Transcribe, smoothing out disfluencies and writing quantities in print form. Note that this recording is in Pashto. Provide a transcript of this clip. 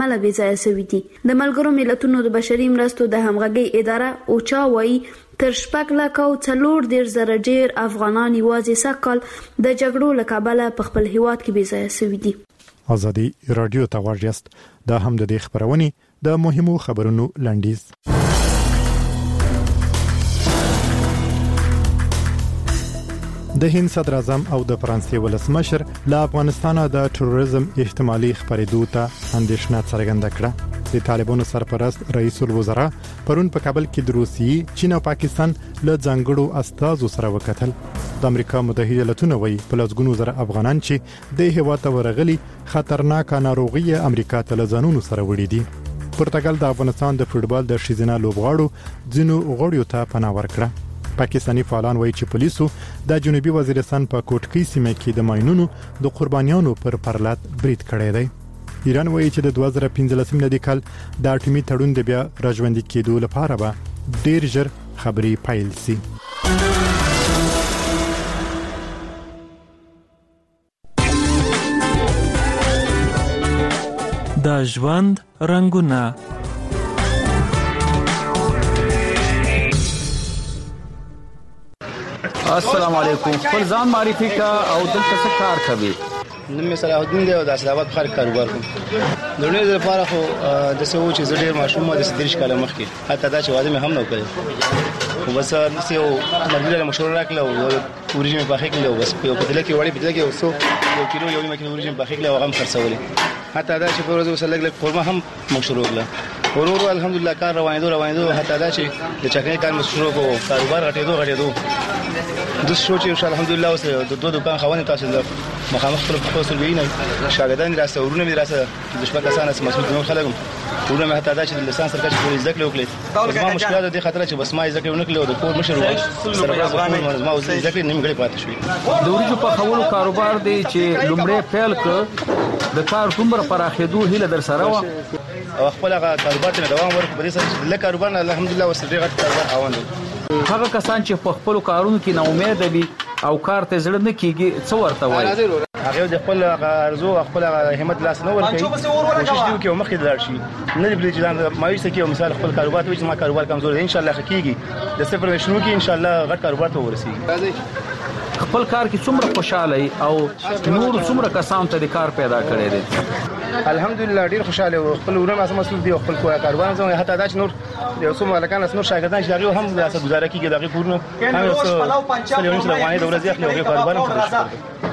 مله بې ځایه شوي دي. د ملګرو ملتونو د بشري مرستو د همغږۍ اداره اوچا وایي تر 4,40,000 ډیر افغانان یوازې سږ د جګړو له کبله په خپل هیواد کې بې ځایه شوي دي. ازادي رادیو ته واجست دا هم د دې خبرونې د مهمو خبرونو لنډیز. د هند صدر اعظم او د فرانسې ولسمشر له افغانستان د تروریزم احتمالي خبرېدو ته اندېښنه څرګنده کړه. د طالبانو سرپرست رئیس الوزرا پرون په کابل کې د روسیې، چین او پاکستان له ځانګړو استازو سره وکتل. د امریکا متحده ایالاتونو وایي په لږونو زره افغانان چې د هیواد ته ورغلي خطرناک ناروغي امریکا ته لزانونو سره وړي دي. پرتګال د افغانستان د فوټبال د شیزنا لوبغاړو ځینو غړیو ته پناه ورکړه. پاکستانی فعالان وایي چې پولیسو د جنوبي وزیرستان په کوټکی سیمه کې د ماینونو د قربانیانو پر پرلط برید کړی دی. ایران وایي چې د 2015 ملي کال د اټومي تړون د بیا راژوندي کېدو لپاره به ډیر ژر خبري پیل شي. د ژوند رنگونه. السلام علیکم. خپل ځان معرفي کا او دلته څه کار کوي؟ نوم صلاح الدین دی او د اسلام آباد ښار کاروبار کوم. د ډېر لپاره خو د څه و چې زه ډېر ماشوم د 30 کال مخکې حتی دا چې واده مې هم نه وکړ. خو بس څه یو مرګله مشوره راکړه او ورېجې مې پخې کړې او بس په پدله کې وړې پدله کې اوسو یو کیلو یو مکه ورېجې مې پخې کړې او هم خرڅولې. حتی دا چې په ورځ وسه لګ قورمه هم مشروع کړه. ورور الحمدلله کار روانېدو حتی دا چې د چکنۍ کار مشروع کو کاروبار غټېدو. د سوچ یو الحمدلله اوس د دوه دکان خوانې تاسو د مخامخ پر خپل ویني شاګردان راسته ورونه مې راسته د شپه کسانه مسؤل نور خلګم ورونه مې حتی دا چې د لسان سرکټ په ذکر وکړي. ما مشکلات د خطر چې بس ما ذکر ونکړي او د کور مشر سرپرایز ما ذکر نیمه غړي پاتې شوی. د ورجو په خولو کاروبار دی چې لومړی پیل ک د کار کومره پراخېدو هله در سره و او خپل کاروبار ته دوام ورکړ. په دې سره چې د کاروبار الحمدلله وسره غټ کاروبار روان. هغه کسان چې په خپل کارونو کې نا امید دي او کار ته زړه نه کیږي څه ورته وایي؟ هغه د خپل ارزو خپل همت لاس نه ورکوي. کوشش دی چې مخکې لاړ شي. نه دی بلی چې مایوس کې مثال خپل کاروبار ته چې ما کاروبار کمزور دی ان شاء الله حقيقي د صفر شروع کې ان شاء الله غټ کاروبار ته ورسیږي. خپل کار کې څومره خوشاله او نور څومره کسان ته د کار پیدا کړی دی؟ الحمدلله ډیر خوشاله او خپل ورونه سم مسؤل دي او خپل کاروبار زموږ حتی دا چې نور یو څو مالکان نور شاګردان چې هغه هم د اساس گزاره کیږي دغه پورنه هم یو څه یو څه رواني د ورځې اخلي او کاروبار هم